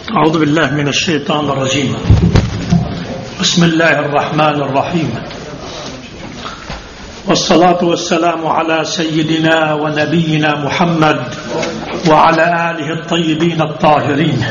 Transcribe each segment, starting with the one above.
أعوذ بالله من الشيطان الرجيم. بسم الله الرحمن الرحيم، والصلاة والسلام على سيدنا ونبينا محمد وعلى آله الطيبين الطاهرين،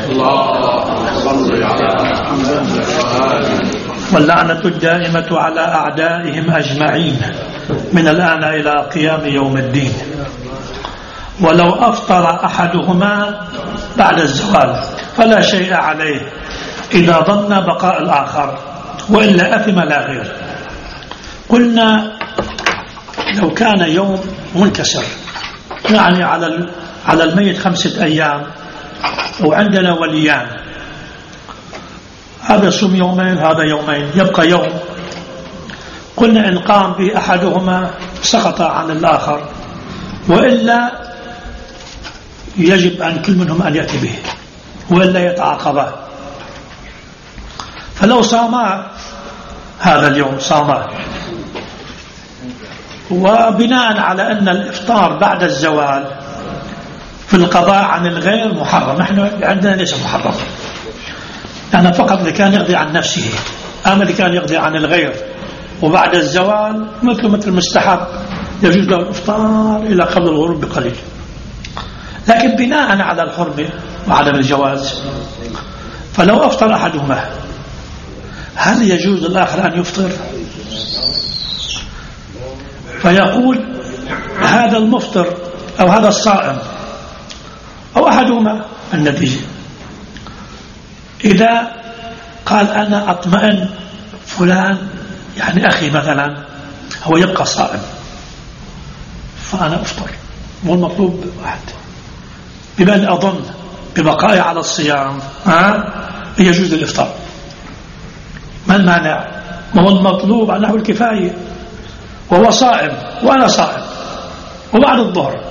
واللعنة الدائمة على أعدائهم أجمعين من الآن إلى قيام يوم الدين. ولو أفطر أحدهما بعد الزوال فلا شيء عليه إذا ظن بقاء الآخر، وإلا أثم لا غير. قلنا لو كان يوم منكسر، يعني على الميت 5 أيام، وعندنا وليان، هذا يصوم يومين هذا يومين، يبقى يوم. قلنا إن قام به أحدهما سقط عن الآخر، وإلا يجب أن كل منهم أن يأتي به، وإلا يتعاقبا. فلو صاما هذا اليوم صاما، وبناء على أن الإفطار بعد الزوال في القضاء عن الغير محرم، نحن عندنا ليس محرم، يعني فقط اللي كان يقضي عن نفسه، أما اللي كان يقضي عن الغير وبعد الزوال مثل مستحب يجوز له الإفطار إلى قبل الغروب بقليل. لكن بناء على الحرمة وعدم الجواز، فلو أفطر أحدهما هل يجوز للآخر أن يفطر؟ فيقول هذا المفطر أو هذا الصائم أو أحدهما النتيجة، إذا قال أنا أطمئن فلان، يعني أخي مثلا، هو يبقى صائم فأنا أفطر، والمطلوب واحد، بمن أظن ببقائي على الصيام يجوز الإفطار. ما المانع؟ ما هو المطلوب عنه الكفاية، وهو صائم وأنا صائم، وبعد الظهر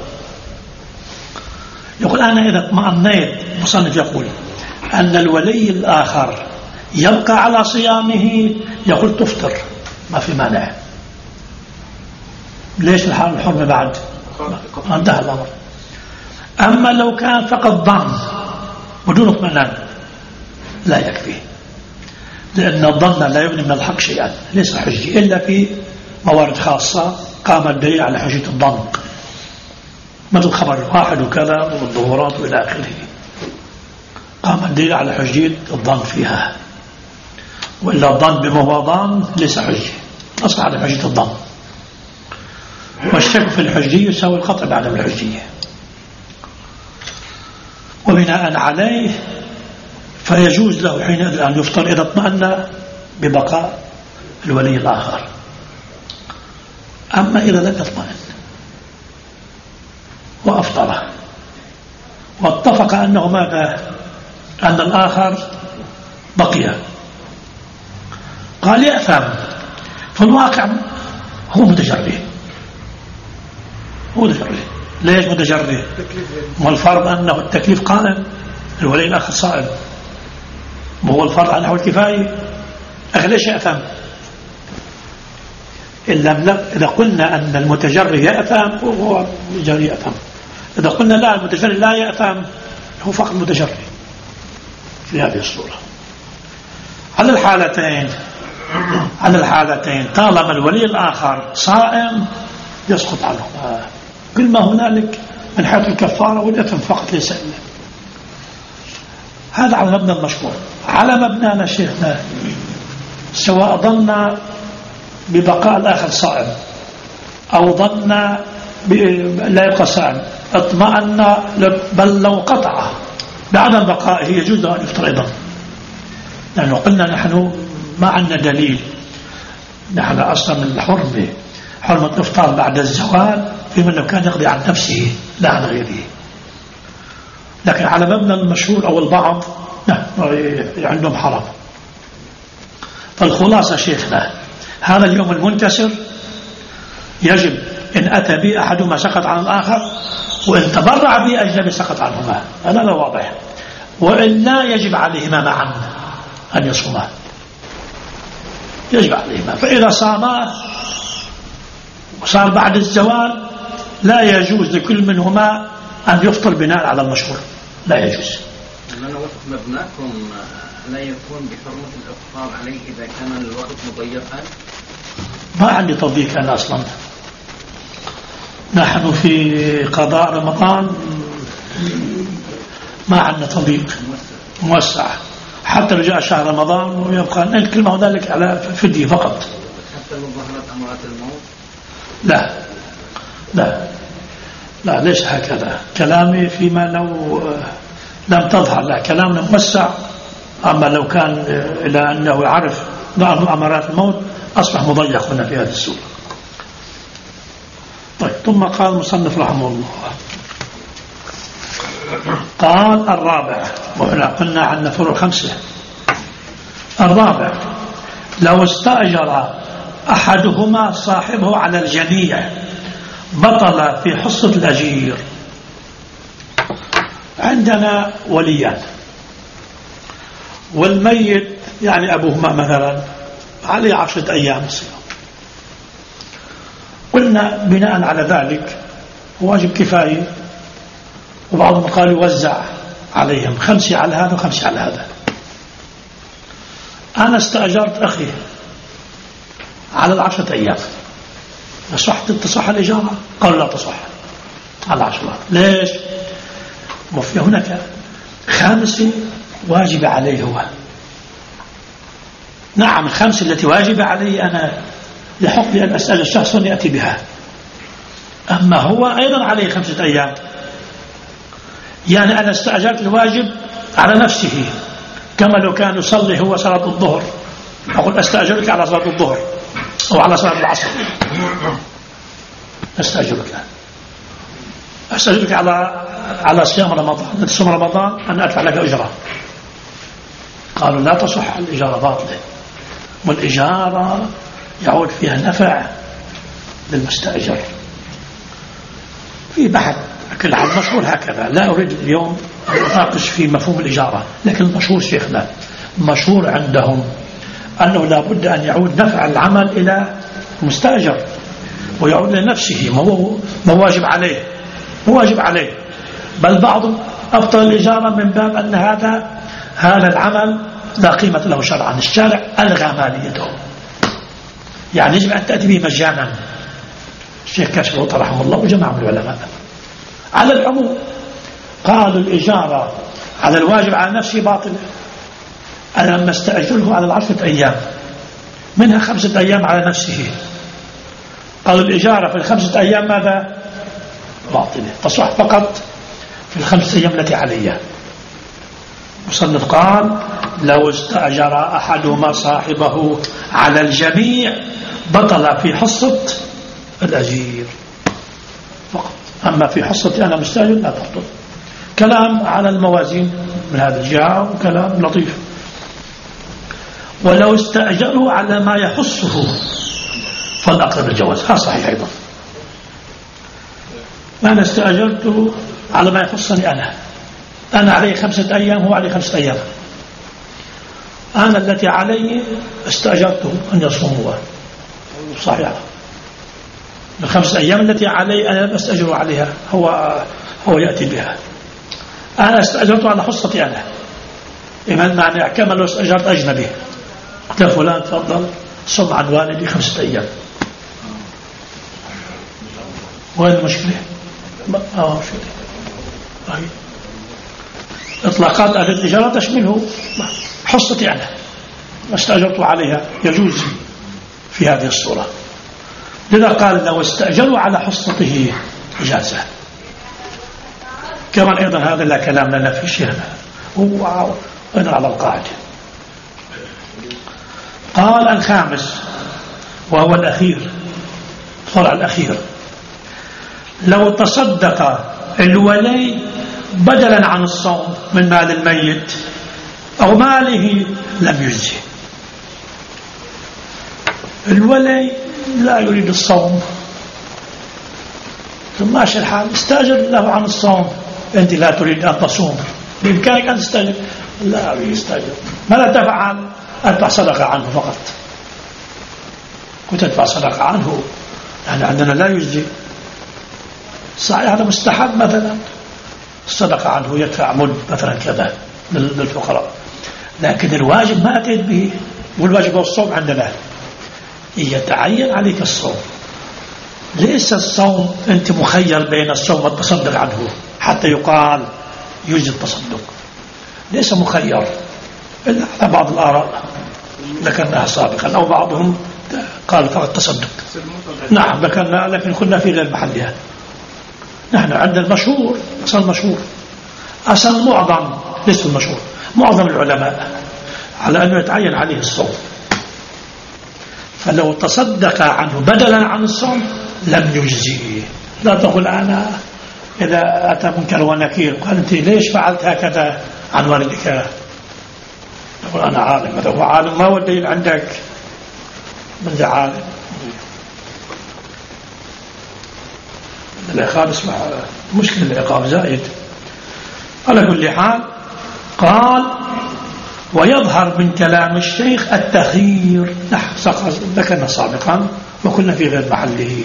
يقول أنا إذا اطمأنيت، مصنف يقول أن الولي الآخر يبقى على صيامه، يقول تفطر، ما في مانع. ليش الحال الحرمة بعد؟ انتهى الأمر. أما لو كان فقط ظن بدون اطمئنان لا يكفي، لأن الظن لا يبني من الحق شيئا، ليس حجة إلا في موارد خاصة قام الدليل على حجة الظن، مثل خبر الواحد وكذا والظهورات وإلى آخره، قام الدليل على حجية الظن فيها، وإلا الظن بما هو ظن ليس حجة، أصل على حجة الظن. والشك في الحجية يساوي القطع بعدم الحجية، وبناء عليه فيجوز له حينئذ أن يفطر إذا اطمأن ببقاء الولي الآخر. أما إذا لم يطمئن وأفطره واتفق أنه ماذا؟ أن الآخر بقي، قال يأثم، في الواقع هو متجري. ليش متجري؟ والفرض أنه التكليف قائم، الولي الآخر صائم، وهو الفرض عنه الكفاية، ليش يأثم؟ إذا قلنا أن المتجري يأثم وهو المتجري يأثم، إذا قلنا لا المتجري لا يأثم هو فقط متجري في هذه الصورة. على الحالتين طالما الولي الآخر صائم يسقط عنه كل ما هنالك من حيث الكفارة والإثم فقط، ليس إلا هذا على مبنى المشروع. على مبنانا شيخنا، سواء ظن ببقاء الآخر صائم أو ظن لا يبقى صائم، اطمأن، بل لو قطع بعد بقائه يجوز أن يفطر أيضا، لأنه قلنا نحن ما عندنا دليل، نحن أصلا من حرمة الإفطار بعد الزوال في من لو كان يقضي عن نفسه لا عن غيره. لكن على مبنى المشهور أو البعض عندهم حرام. فالخلاصة شيخنا، هذا اليوم المنكسر يجب إن أتى به أحدهما سقط عن الآخر، وإن تبرع به أجنبي سقط عنهما، هذا واضح، وإلا يجب عليهما معا أن يصوما، يجب عليهما. فإذا صاما وصار بعد الزوال لا يجوز لكل منهما أن يفطر بناء على المشهور، لا يجوز. لأن وقت مبناكم لا يكون بحرمة الإفطار عليه إذا كان الوقت مضيقا. ما عندي تضييق أنا أصلا. نحن في قضاء رمضان ما عندنا تضييق، موسع. حتى لو جاء شهر رمضان ويبقى ننكل ما هو ذلك على فدية فقط. حتى لو ظهرت أمارات الموت؟ لا لا لا، ليس هكذا كلامي. فيما لو لم تظهر، لا، كلامنا موسع. أما لو كان إلى أنه يعرف بعض أمارات الموت أصبح مضيق هنا في هذه السورة. طيب، ثم قال المصنف رحمه الله، قال الرابع، وهنا قلنا عن فروع 5. الرابع: لو استأجر أحدهما صاحبه على الجميع بطل في حصة الأجير. عندنا وليان، والميت يعني أبوهما مثلا عليه 10 أيام صيام. قلنا بناء على ذلك واجب كفاية، وبعضهم قال يوزع عليهم 5 على هذا و5 على هذا. أنا استأجرت أخي على 10 أيام، تصح الإجارة؟ قالوا لا تصح على 10. ليش؟ وفي هناك 5 واجب عليه هو. نعم، 5 التي واجب علي أنا لحق لأن أسأل الشخص أن يأتي بها، أما هو أيضا عليه 5 أيام. يعني أنا استأجرت الواجب على نفسه، كما لو كان يصلي هو صلاة الظهر، أقول أستأجرك على صلاة الظهر أو على صلاة العصر، أستأجرك على صيام رمضان، تصوم رمضان أنا أدفع لك أجرة. قالوا لا تصح الإجارة، باطلة، والإجارة يعود فيها نفع للمستأجر. في بحث كل حال مشهور هكذا، لا أريد اليوم أن أناقش في مفهوم الإجارة، لكن المشهور شيخنا مشهور عندهم أنه لا بد أن يعود نفع العمل إلى المستأجر ويعود لنفسه، ما واجب عليه، هو واجب عليه. بل بعض أبطل الإجارة من باب أن هذا العمل لا قيمة له شرعا، الشارع ألغى ماليته، يعني يجب أن تأتي به مجانا. الشيخ كاشف رحمه الله وجماعة من العلماء على العموم قالوا الإجارة على الواجب على نفسه باطل. أنا لما استأجره على 10 أيام منها 5 أيام على نفسه، قالوا الإجارة في 5 أيام ماذا؟ باطلة، تصح فقط في 5 أيام التي عليها. مصنف قال لو استأجر أحدهما صاحبه على الجميع بطل في حصة الأجير فقط، أما في حصتي أنا مستأجر لا تبطل. كلام على الموازين من هذا الجهة وكلام لطيف. ولو استأجره على ما يخصه فالأقرب الجواز، هذا صحيح أيضا. أنا استأجرته على ما يخصني أنا علي 5 أيام، هو علي 5 أيام. أنا التي علي استأجرته أن يصوم هو، صحيح. ال5 أيام التي علي أنا أستأجر عليها، هو يأتي بها. أنا استأجرته على حصتي أنا، إيمان معنى كما لو استأجرت أجنبي، قلت فلان تفضل صم عن والدي 5 أيام. وين المشكلة؟ إطلاقات أهل التجارة تشمله حصتي أنا واستأجرت عليها، يجوز في هذه الصورة. لذا قال لو استأجروا على حصته إجازة. كمان أيضا هذا لا كلام لنا في شيء، هو أيضا على القاعدة. قال الخامس وهو الأخير، الفرع الأخير: لو تصدق الولي بدلا عن الصوم من مال الميت أو ماله لم يجزي. الولي لا يريد الصوم، ثم ماشي الحال استأجر له عن الصوم. أنت لا تريد أن تصوم، بإمكانك أن تستأجر. لا أريد استأجر. ماذا تفعل؟ أدفع صدقة عنه فقط. كنت أدفع صدقة عنه، يعني عندنا لا يجزي. صحيح هذا مستحب، مثلا الصدقة عنه يدفع مد مثلا كذا، للفقراء. لكن الواجب ما أتيت به، والواجب هو الصوم عندنا، يتعين عليك الصوم. ليس الصوم أنت مخير بين الصوم والتصدق عنه حتى يقال يوجد التصدق، ليس مخير إلا على بعض الآراء ذكرناها سابقا، أو بعضهم قال فقط تصدق. نعم ذكرنا، لكن كنا في غير محلها. نحن عندنا المشهور، أصل المشهور، أصل معظم، ليس المشهور، معظم العلماء على أنه يتعين عليه الصوم. فلو تصدق عنه بدلا عن الصوم لم يجزيه. لا تقول أنا إذا أتى منكر ونكير قال أنت ليش فعلت هكذا عن والدك، تقول أنا عالم. هذا هو عالم، ما هو الدليل عندك من ذا عالم؟ العقاب اسمع مشكلة، العقاب زائد. على كل حال قال ويظهر من كلام الشيخ التخيير، نحن ذكرنا سابقا وكنا في غير محله.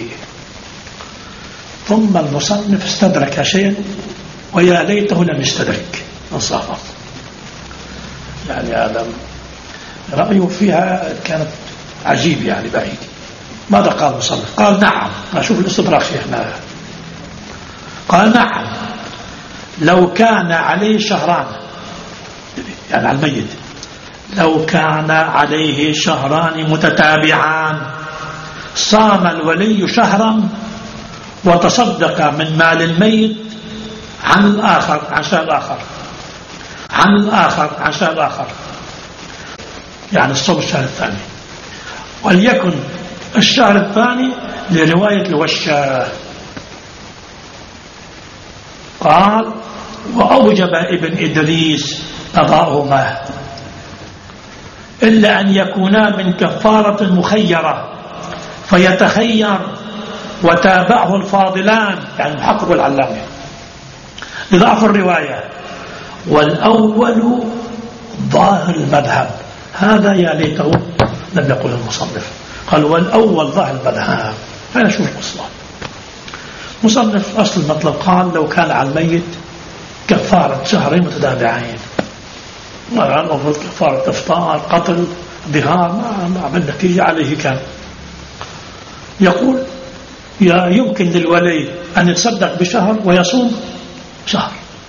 ثم المصنف استدرك شيئا ويا ليته لم يستدرك، انصافا. يعني هذا رأيه فيها كانت عجيب، يعني بعيد. ماذا قال المصنف؟ قال نعم، أشوف الاستدراك شيخنا. قال نعم لو كان عليه شهران، يعني على الميت، لو كان عليه شهران متتابعان صام الولي شهرا وتصدق من مال الميت عن الآخر عن شهر آخر، عن الآخر عن شهر آخر، يعني الصوم الشهر الثاني، وليكن الشهر الثاني لرواية الوشة. قال وأوجب ابن إدريس قضاؤهما إلا أن يكونا من كفارة مخيرة فيتخير، وتابعه الفاضلان يعني المحقق والعلامة لضعف الرواية. والأول ظاهر المذهب، هذا يا ليته لم يقل المصنف. قال والأول ظاهر المذهب. أنا شوف الأصل مصنف أصل المطلب قال لو كان على الميت كفارة شهرين متتابعين، ما المفروض كفارة إفطار قتل ظهار، ما بالنتيجة عليه كان. يقول يمكن للولي أن يتصدق بشهر ويصوم شهر.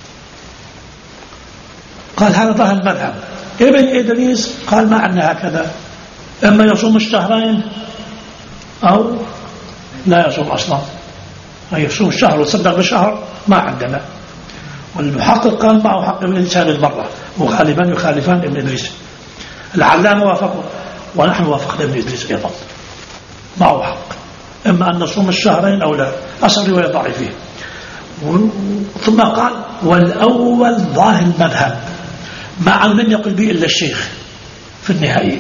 قال هذا ظاهر المذهب. ابن إدريس قال ما عندنا هكذا، إما يصوم الشهرين أو لا يصوم أصلا، يصوم الشهر ويتصدق بشهر ما عندنا. والمحقق قال معه حق ابن إدريس هذه المرة، وغالبا يخالفان ابن إدريس. العلامة وافقوا ونحن وافقنا ابن إدريس أيضا، معه حق، إما أن نصوم الشهرين أو لا. أصل رواية ضعيفة. ثم قال والأول ظاهر المذهب، مع لم يقل به إلا الشيخ في النهاية.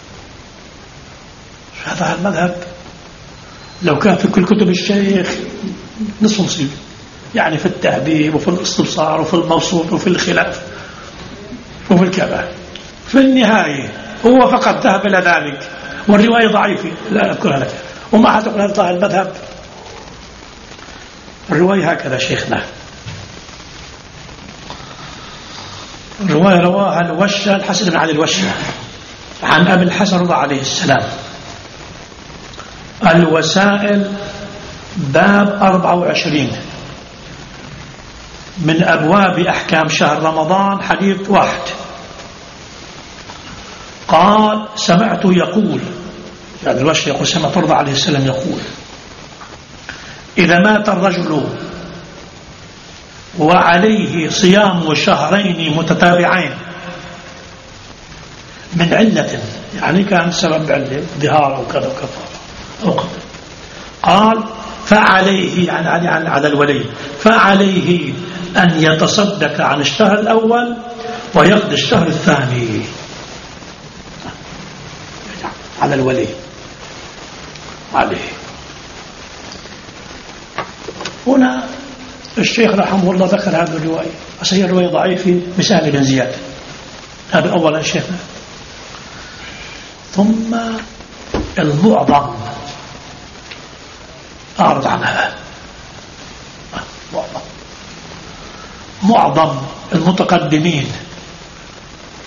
هذا المذهب لو كان في كل كتب الشيخ نصف نصيب، يعني في التهذيب وفي الاستبصار وفي الموصول وفي الخلاف وفي الكبه. في النهاية هو فقط ذهب إلى ذلك، والرواية ضعيفة لا أذكرها لك، وما حتقول هذا ظاهر المذهب. الرواية هكذا شيخنا. الرواية رواها الوشة الحسن بن علي الوشة عن أبي الحسن رضا عليه السلام. الوسائل باب 24 من أبواب أحكام شهر رمضان، حديث 1. قال سمعت يقول، يعني الوشة يقول سمعت رضا عليه السلام يقول إذا مات الرجل وعليه صيام شهرين متتابعين من علة، يعني كان سبب علة ظهار أو كذا وكفارة أو قتل، قال فعليه يعني على الولي فعليه أن يتصدق عن الشهر الأول ويقضي الشهر الثاني. على الولي عليه. هنا الشيخ رحمه الله ذكر هذه الرواية، بس هي الرواية ضعيفة بسهل بن زياد. هذا أولا شيخنا. ثم المعظم أعرض عنها. معظم المتقدمين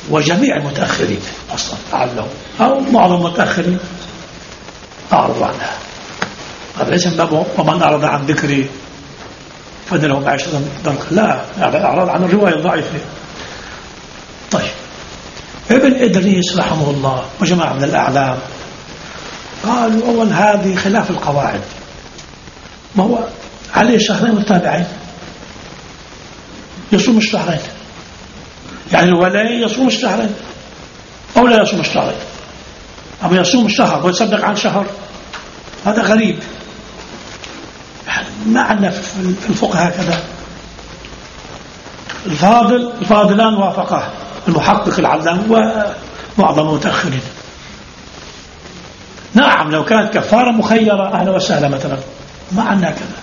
وجميع المتأخرين أصلا لعلهم أو معظم المتأخرين أعرضوا عنها. هذا ليس من باب ومن أعرض عن ذكري فإن له معيشة ضنكا، لا، أعرض عن الرواية الضعيفة. طيب، ابن إدريس رحمه الله وجماعة من الأعلام قالوا أول هذه خلاف القواعد، ما هو عليه شهرين متابعين يصوم الشهرين، يعني الولي يصوم الشهرين أو لا يصوم الشهرين، أما يصوم الشهر ويصدق عن شهر، هذا غريب. ما عندنا في الفقه هكذا. الفاضلان وافقه المحقق العلام ومعظم المتأخرين. نعم لو كانت كفارة مخيرة أهلا وسهلا مثلا، ما عندنا كذا،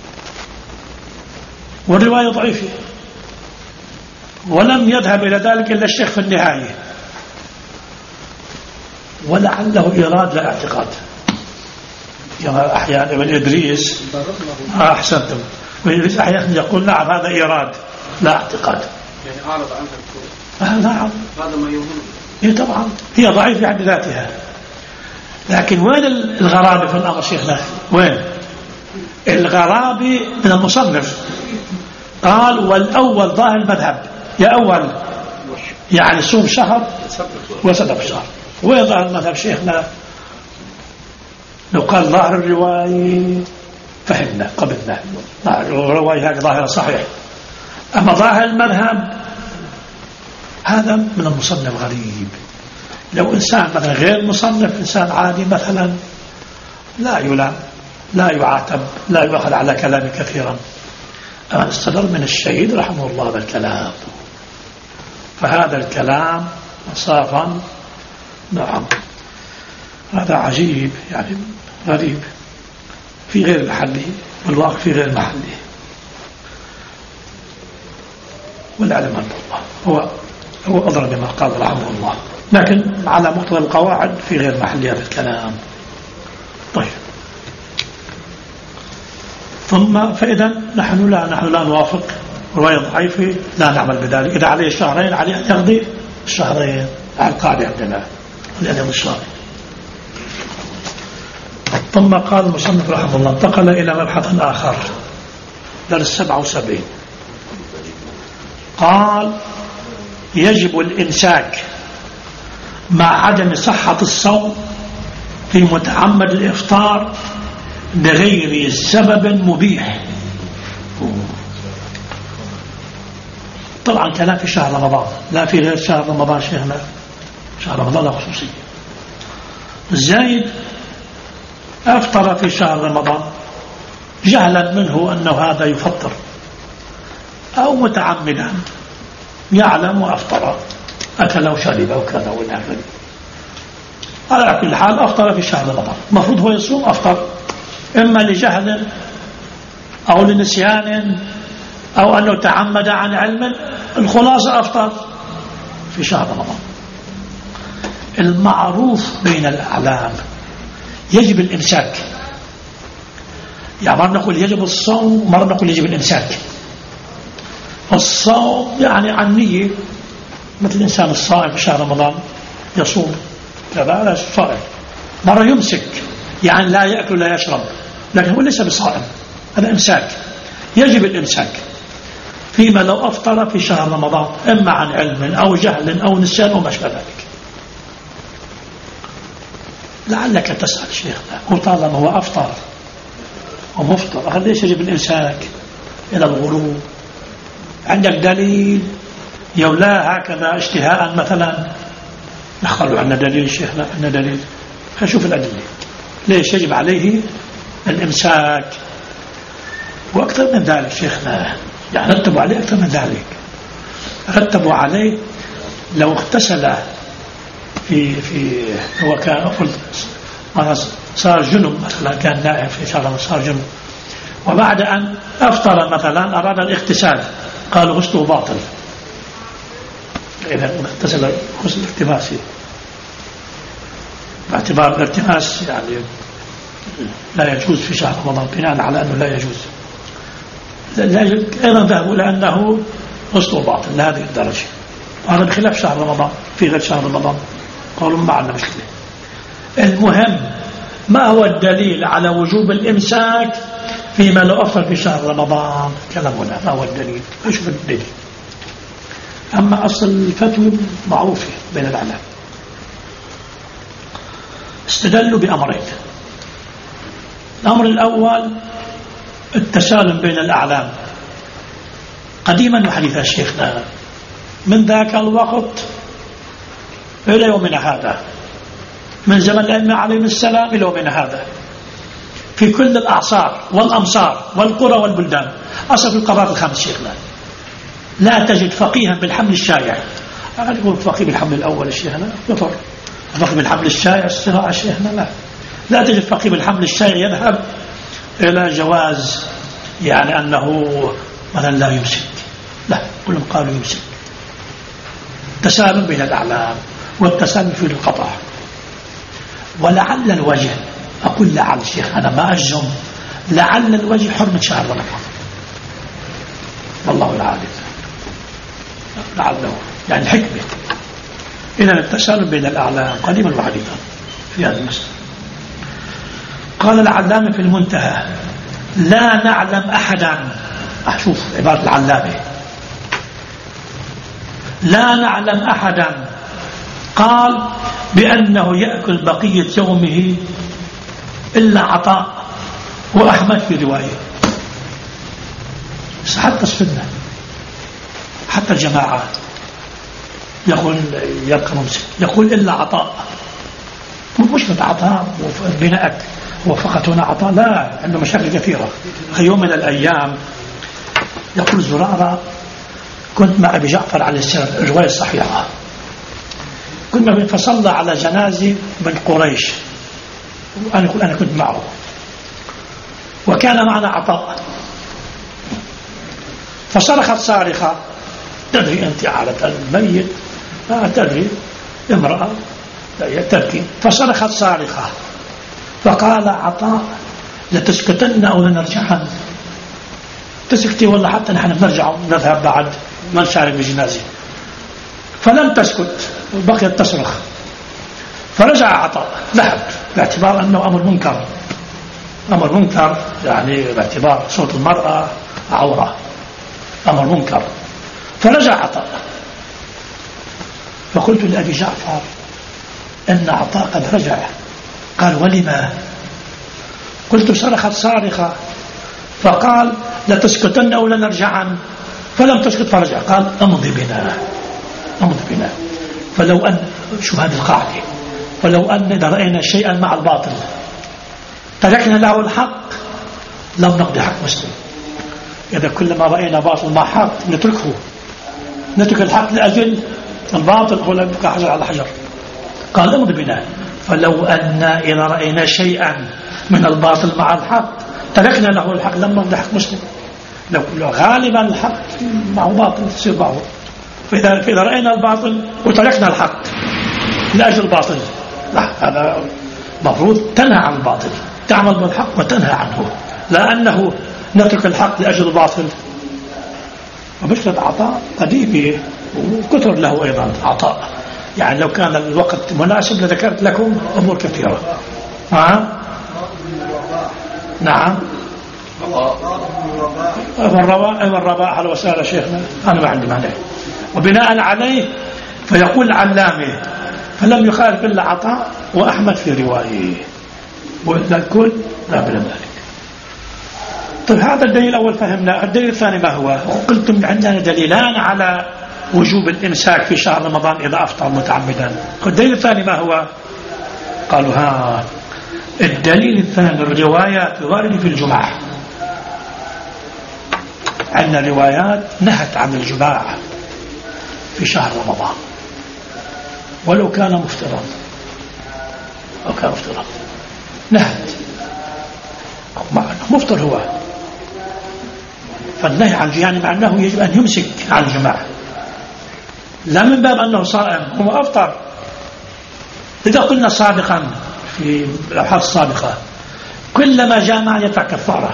والرواية ضعيفة، ولم يذهب إلى ذلك إلا الشيخ في النهاية، ولعله إيراد لا اعتقاد. كما أحيانا ابن إدريس أحسنتم، ابن إدريس أحيانا يقول نعم هذا إيراد لا اعتقاد، يعني أعرض عنها الكون. نعم هذا ما يهم. هي طبعا هي ضعيفة عند ذاتها، لكن وين الغرابة في الأمر شيخنا؟ وين الغرابة؟ من المصنف قال والأول ظاهر المذهب، يا أول يعني صوم شهر وصدق شهر. وين ظاهر المذهب شيخنا؟ لو قال ظاهر الرواية فهمنا قبلنا، الرواية هذه ظاهرة صحيح، أما ظاهر المذهب هذا من المصنف غريب. لو إنسان مثلا غير مصنف، إنسان عادي مثلا، لا يلام لا يعاتب لا يؤخذ على كلام كثيرا، أما استدر من الشهيد رحمه الله بالكلام، فهذا الكلام انصافا نعم هذا عجيب، يعني غريب في غير محله والواقع في غير محله، والعلم عند الله هو أضرب بما قال رحمه الله، لكن على مقتضى القواعد في غير محل هذا الكلام. طيب، ثم فإذا نحن لا نوافق رواية ضعيفة، لا نعمل بذلك. إذا عليه شهرين عليه أن يقضي الشهرين على القاعدة عندنا لأن يقضي الشهرين. ثم قال المصنف رحمه الله انتقل إلى مبحث آخر درس 77، قال يجب الإمساك مع عدم صحة الصوم في متعمد الإفطار بغير سبب مبيح. طبعا كلام في شهر رمضان، لا في غير شهر رمضان شيخنا، شهر رمضان له خصوصية. زايد أفطر في شهر رمضان جهلا منه أنه هذا يفطر، أو متعمدا يعلم وأفطر، أكل وشرب أو كذا ولا كذا، على كل حال أفطر في شهر رمضان، المفروض هو يصوم أفطر، إما لجهل أو لنسيان أو أنه تعمد عن علم، الخلاصة أفطر في شهر رمضان. المعروف بين الأعلام يجب الإمساك، يعني مرة نقول يجب الصوم، مرة نقول يجب الإمساك. الصوم يعني عن نية، مثل الإنسان الصائم في شهر رمضان يصوم كذا لا صائم، مرة يمسك يعني لا يأكل لا يشرب، لكن هو ليس بصائم، هذا إمساك. يجب الإمساك فيما لو أفطر في شهر رمضان إما عن علم أو جهل أو نسيان أو ما شابه ذلك. لعلك تسأل شيخنا وطالما هو أفطر ومفطر هل ليش يجب الإمساك إلى الغروب؟ عندك دليل؟ يولا هكذا اشتهاء مثلا نخلوا عنا دليل شيخنا، عنا دليل، خشوف الأدلة ليش يجب عليه الإمساك. وأكثر من ذلك شيخنا، يعني رتبوا عليه أكثر من ذلك، رتبوا عليه لو اغتسل في هو كان صار جنب مثلا، كان نائم في شهر صار جنب، وبعد أن أفطر مثلا أراد الاغتسال قالوا غسله باطل، إذا اغتسل غسل الالتماسي باعتبار الالتماس يعني لا يجوز في شهر رمضان، بناء على أنه لا يجوز. أيضا ذهبوا لأنه غسله باطل لهذه الدرجة. هذا بخلاف شهر رمضان. في غير شهر رمضان قالوا ما عندنا مشكلة. المهم ما هو الدليل على وجوب الإمساك فيما لو أفطر في شهر رمضان؟ كلامنا ما هو الدليل؟ أشوف الدليل. أما أصل الفتوى معروفة بين العلماء. استدلوا بأمرين. الأمر الأول التسالم بين الأعلام قديما وحديثا شيخنا من ذاك الوقت إلى يومنا هذا، من زمن الأئمة عليهم السلام إلى يومنا هذا، في كل الأعصار والأمصار والقرى والبلدان. أصل في القرارات الخمس شيخنا لا تجد فقيها بالحمل الشائع. أنا أقول فقيه بالحمل الأول الشيخنا يطر، فقيه بالحمل الشائع الصراع الشيخنا لا تجد فقيه بالحمل الشائع يذهب إلى جواز يعني أنه مثلا لا يمسك، لا كلهم قالوا يمسك. تسالم بين الأعلام والتسالم في القطع. ولعل الوجه، أقول لعل شيخ أنا ما أجزم، لعل الوجه حرمة شهر رمضان والله العالم، لعله يعني الحكمة. إذن التسالم بين الأعلام قديما وحديثا في هذا المسألة. قال العلامة في المنتهى لا نعلم أحدا، أشوف عبارة العلامة، لا نعلم أحدا قال بأنه يأكل بقية يومه إلا عطاء وأحمد في رواية. حتى السنة حتى الجماعة يقول يبقى ممسك، يقول إلا عطاء. مش عطاء بناءك هو فقط هنا عطاء، لا، عنده مشاكل كثيرة. في يوم من الأيام يقول زرارة كنت مع أبي جعفر عليه السلام، الرواية الصحيحة، كنا فصلى على جنازة من قريش، أنا كنت معه، وكان معنا عطاء، فصرخت صارخة، تدري أنت على الميت، تدري امرأة تبكي، فصرخت صارخة فقال عطاء لتسكتن أو لنرجعن؟ تسكتي ولا حتى نحن نرجع نذهب بعد ما نشارك بجنازة؟ فلم تسكت وبقيت تصرخ، فرجع عطاء ذهب باعتبار أنه أمر منكر، أمر منكر يعني باعتبار صوت المرأة عورة، أمر منكر. فرجع عطاء، فقلت لأبي جعفر إن عطاء قد رجع. قال ولما؟ قلت صرخت صارخة فقال لتسكتن أو لنرجعن، فلم تسكت فرجع، قال أمضي بنا، أمضي بنا. فلو أن، شو هذه القاعدة، فلو أن إذا رأينا شيئا مع الباطل تركنا له الحق لم نقضي حق مسلم. إذا كلما رأينا باطل مع حق نتركه، نترك الحق لأجل الباطل ولا يبقى حجر على حجر. قال امضي بنا، فلو أن إذا رأينا شيئا من الباطل مع الحق تركنا له الحق لم نقضي حق مسلم. لو غالبا الحق معه باطل تصير معه، فإذا رأينا الباطل وتركنا الحق لأجل الباطل، لا، هذا مفروض تنهى عن الباطل، تعمل بالحق وتنهى عنه، لأنه نترك الحق لأجل الباطل. ومشكلة عطاء قديمة وكثر له أيضا عطاء، يعني لو كان الوقت مناسب لذكرت لكم أمور كثيرة. نعم الرباء على وسائل شيخنا أنا ما عندي معنى. وبناء عليه فيقول العلامة فلم يخالف إلا عطاء وأحمد في روايه، وإلا الكل لا بلا ذلك. طيب هذا الدليل الأول فهمنا. الدليل الثاني ما هو؟ قلتم عندنا دليلان على وجوب الإمساك في شهر رمضان إذا أفطر متعمدا. الدليل الثاني ما هو؟ قالوا الدليل الثاني الروايات الواردة في الجمعة. عندنا روايات نهت عن الجماع في شهر رمضان ولو كان مفترض، أو كان مفترض نهت، مفطر هو، فالنهي عن يعني معناه يجب أن يمسك عن الجماع، لا من باب أنه صائم، هو أفطر. إذا قلنا سابقا في الأبحاث السابقة كلما جامع يدفع كفارة،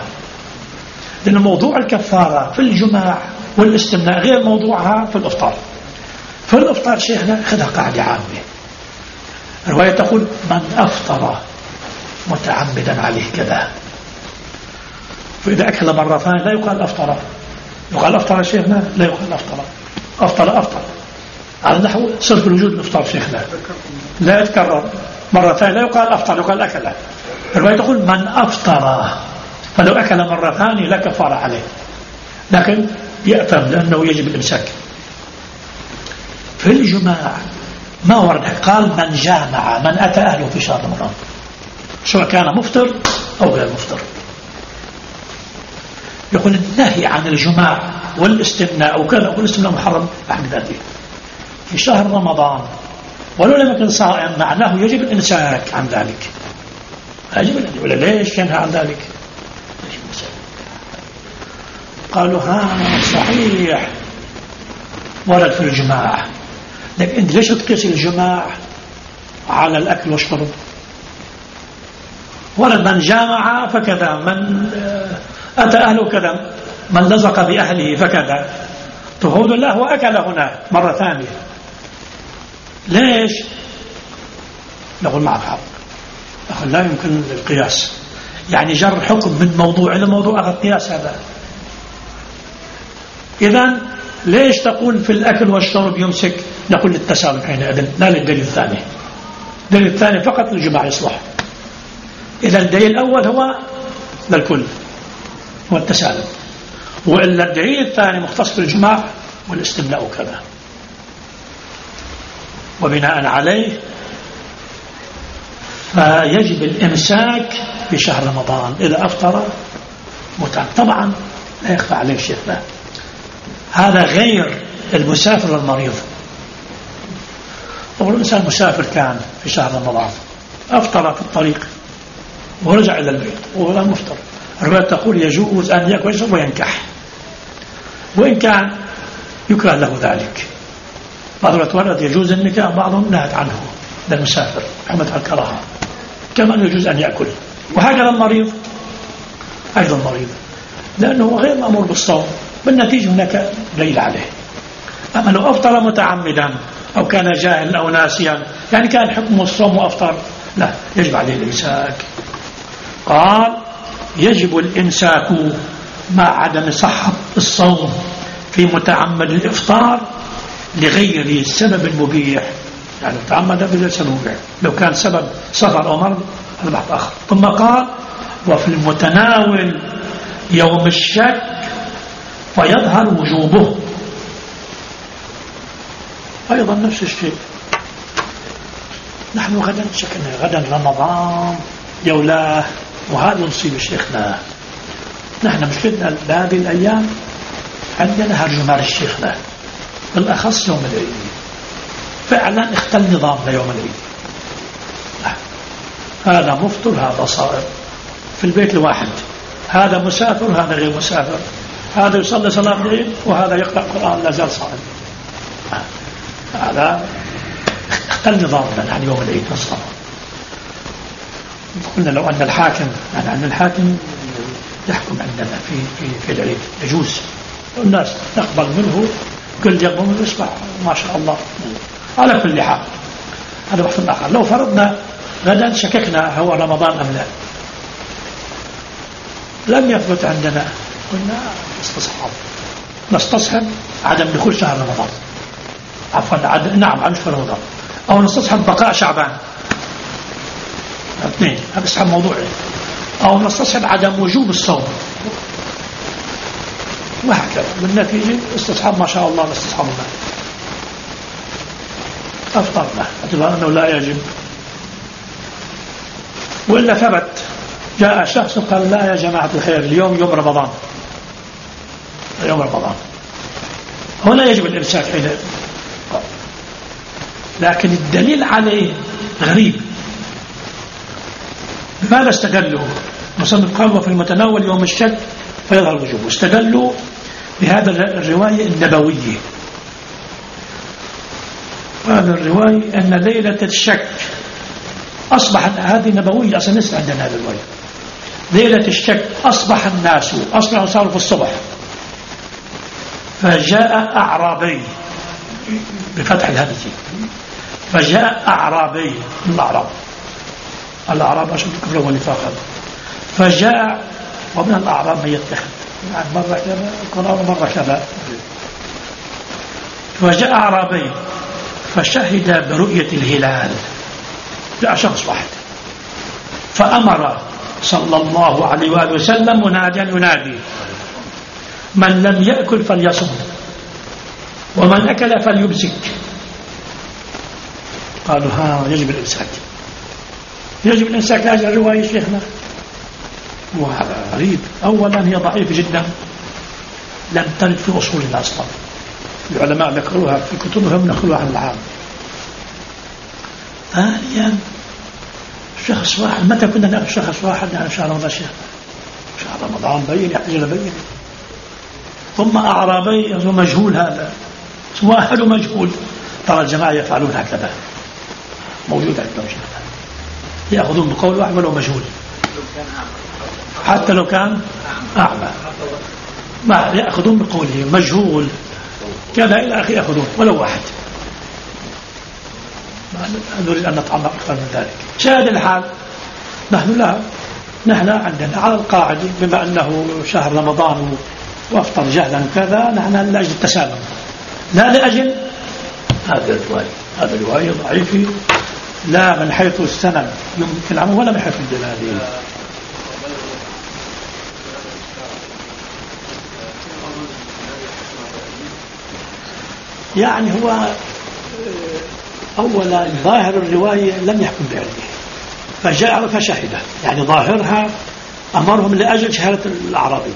لأن موضوع الكفارة في الجماع والاستمناء غير موضوعها في الإفطار. فالإفطار شيخنا خذها قاعدة عامة. الرواية تقول من أفطر متعمدا عليه كذا، فإذا أكل مرة ثانية لا يقال أفطر، يقال أفطر شيخنا، لا يقال أفطر على نحو صرف الوجود الإفطار شيخنا، لا يتكرر مرة ثانية، لا يقال أفطر، يقال أكل. الرواية تقول من أفطر، فلو أكل مرة ثانية لا كفارة عليه، لكن يأثم لأنه يجب الإمساك. في الجماع ما ورد، قال من جامع، من أتى أهله في شهر رمضان، سواء كان مفطر أو غير مفطر. يقول النهي عن الجماع والاستمناء وكذا، والاستمناء محرم بحق ذاته في شهر رمضان ولو لم يكن صائم، معناه يجب الإمساك عن ذلك. يجب ولا ليش ينهى عن ذلك؟ قالوا صحيح ورد في الجماع، لكن انت ليش تقيس الجماع على الأكل والشرب؟ ورد من جامع فكذا، من أتى أهله كذا، من لزق بأهله فكذا. تهود الله وأكل هنا مرة ثانية، ليش؟ نقول معك حق، لا يمكن القياس، يعني جر حكم من موضوع إلى موضوع أخذ قياس هذا. إذن ليش تقول في الأكل والشرب يمسك؟ نقول للتسالم حينئذ، لا للدليل الثاني. الدليل الثاني فقط للجماع يصلح. إذا الدليل الأول هو للكل، هو التسالم، وإلا الدليل الثاني مختص بالجماع والاستمناء كذا. وبناء عليه فيجب الإمساك في شهر رمضان إذا أفطر متعمد. طبعا لا يخفى عليه شيء، هذا غير المسافر والمريض. أول الإنسان مسافر كان في شهر رمضان، أفطر في الطريق ورجع إلى البيت ولا مفطر، الرواية تقول يجوز أن يأكل ويشرب وينكح، وإن كان يكره له ذلك. بعض الروايات يجوز النكاح، بعضهم نهت عنه للمسافر حمد الكراهة، كما يجوز أن يأكل. وهكذا المريض أيضا مريض، لأنه غير مأمور بالصوم، بالنتيجة هناك دليل عليه. أما لو أفطر متعمدا أو كان جاهل أو ناسيا، يعني كان حكم الصوم وأفطر، لا يجب عليه الإمساك. قال يجب الإمساك مع عدم صحة الصوم في متعمد الإفطار لغير السبب المبيح، يعني تعمد بغير سبب مبيح، لو كان سبب سفر أو مرض هذا بحث آخر. ثم قال وفي المتناول يوم الشك فيظهر وجوبه، أيضا نفس الشيء. نحن غدا شكلنا غدا رمضان يولاه، وهذا نصيب شيخنا. نحن مشكلتنا بهذه الأيام عندنا هرجمار الشيخنا، بالأخص يوم العيد، فعلا اختل نظامنا يوم العيد. هذا مفطر، هذا صائم في البيت الواحد، هذا مسافر هذا غير مسافر، هذا يصلي صلاة العيد وهذا يقرأ القرآن لا زال صائم. هذا اختل نظامنا عن يوم العيد نصفه. قلنا لو أن الحاكم، يعني أن الحاكم يحكم عندنا في العيد يجوز، والناس تقبل منه كل يوم يصبح ما شاء الله. على كل حال هذا بحث آخر. لو فرضنا غدا شككنا هو رمضان أم لا، لم يثبت عندنا، قلنا نستصحب عدم دخول شهر رمضان، عفوا نعم عدم دخول رمضان، أو نستصحب بقاء شعبان، اثنين، هذا اسحب موضوعي، أو نستصحب عدم وجوب الصوم، وهكذا. بالنتيجة استصحاب ما شاء الله نستصحبنا، أفطرنا اعتبار أنه لا يجب. وإلا ثبت جاء شخص قال لا يا جماعة الخير اليوم يوم رمضان، يوم رمضان هنا يجب الإمساك حينئذ، لكن الدليل عليه غريب. بماذا استدلوا؟ مصنف قال وفي المتناول يوم الشك فيظهر الوجوب، واستدلوا بهذا الرواية النبوية. هذا الرواية أن ليلة الشك أصبح، هذه نبوية أصلا ليس عندنا هذا الرواية. ليلة الشك أصبح الناس صاروا في الصبح، فجاء أعرابي بفتح الهمزة. فجاء أعرابي من الأعراب أشد كفرا ونفاقا. فجاء، ومن الأعراب من يتخذ يعني مرة كذا مرة كذا. فجاء أعرابي فشهد برؤية الهلال، جاء شخص واحد، فأمر صلى الله عليه وآله وسلم مناديا ينادي: من لم يأكل فليصم، ومن أكل فليمسك. قالوا يجب الإمساك، يجب الإمساك. هذه الرواية شيخنا وهذا غريب. أولا هي ضعيفة جدا، لم ترد في أصولنا أصلا، العلماء ذكروها في كتبهم نقلوها عن العام. ثانيا شخص واحد، متى كنا نأخذ شخص واحد يعني شهر رمضان؟ شهر رمضان بين يحتاج إلى بين. ثم أعرابي مجهول، هذا واحد مجهول. ترى الجماعة يفعلون هكذا، موجود عندهم شيء، يأخذون بقول واحد ولو مجهول، حتى لو كان أعمى ما يأخذون بقوله مجهول كذا إلى آخره، يأخذون ولو واحد. نريد أن نتعمق أكثر من ذلك. شاهد الحال نحن عندنا على القاعدة، بما أنه شهر رمضان وافطر جهلا كذا، نحن لأجل التسامح لا لأجل هذا الرواية. هذا الرواية ضعيفة، لا من حيث السند يمكن العمل ولا من حيث الدلالة. يعني هو أولا ظاهر الرواية لم يحكم بعلمه، فجاء فشهد، يعني ظاهرها أمرهم لأجل شهادة الأعرابي،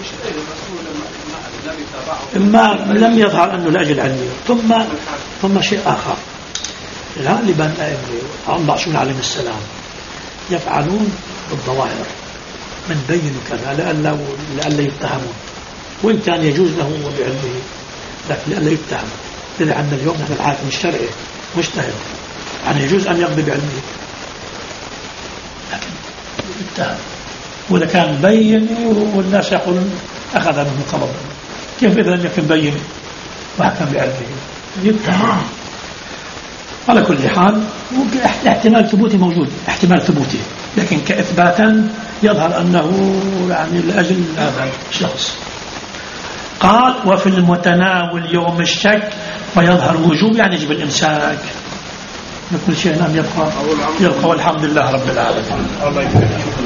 إما لم يظهر أنه لأجل علمه. ثم شيء آخر، غالبا الرسول عليه السلام يفعلون بالظواهر من بين كذا لألا يتهمون، وإن كان يجوز له بعلمه لكن لألا يتهمون. لأن اليوم نحن الحاكم الشرعي مجتهد، يعني يجوز أن يقضي بعلمه لكن يتهم. وإذا كان بين والناس يقولون أخذ منه قبض، كيف إذا لم يكن بين وحكم بعلمه يتهم؟ على كل حال احتمال ثبوتي موجود، احتمال ثبوتي، لكن كإثباتا يظهر أنه يعني لأجل هذا الشخص. قال: وفي المتناول يوم الشك فيظهر وجوب، يعني يجب الإمساك. كل شيء نعم يبقى والحمد لله رب العالمين.